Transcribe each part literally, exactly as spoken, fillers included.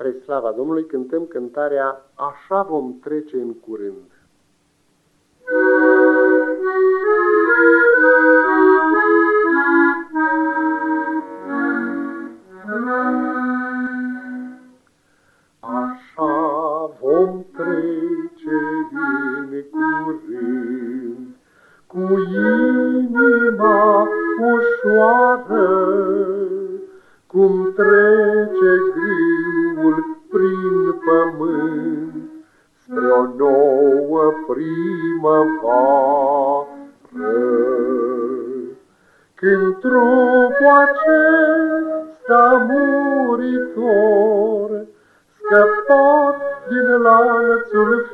Spre slava Domnului cântăm cântarea Așa vom trece în curând. Așa vom trece în curând, cu inima ușoară, cum trece grâul prin pământ, spre o nouă primăvară. Când trupul acesta muritor, scăpat din lanțul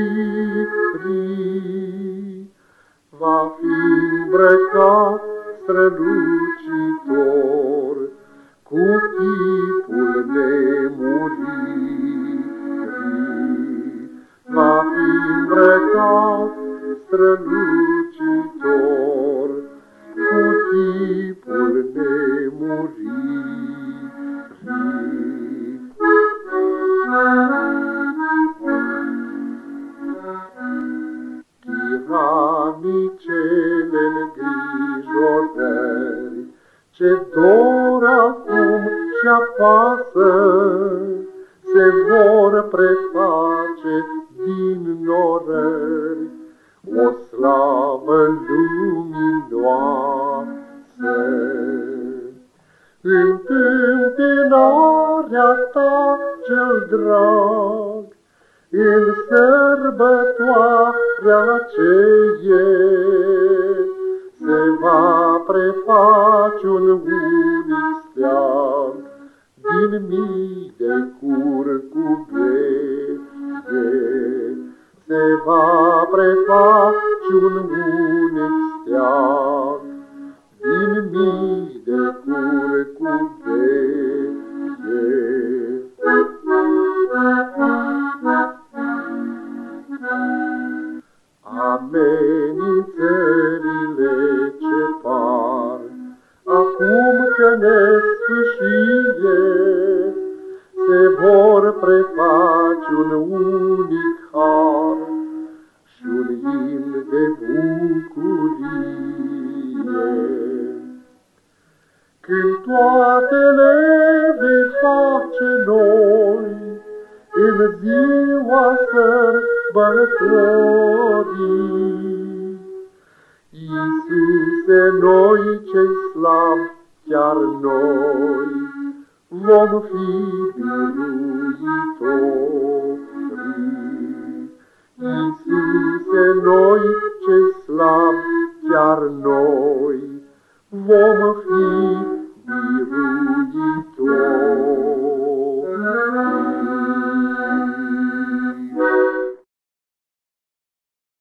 firii, va fi îmbrăcat strălucitor cu chipul nemuririi. Va fi îmbrăcat strălucitor cu chipul nemuririi. Tiranicele îngrijorări, ce dor acum și apasă, se vor preface din norări, o slavă luminoasă. Întâmpinarea ta cel drag, în sărbătoarea aceea, se va preface un unic steag din mii de curcubete. Se va preface un unic steag din mii de curcubete. Amenințările ce par acum că nesfârșie, se vor preface un unic har și un imn de bucurie. Când toate le vei face noi, în ziua sărbătorii, Iisuse, noi cei slabi, chiar noi, vom fi biruitorii. Iisuse, noi cei slabi, chiar noi, vom fi biruitorii.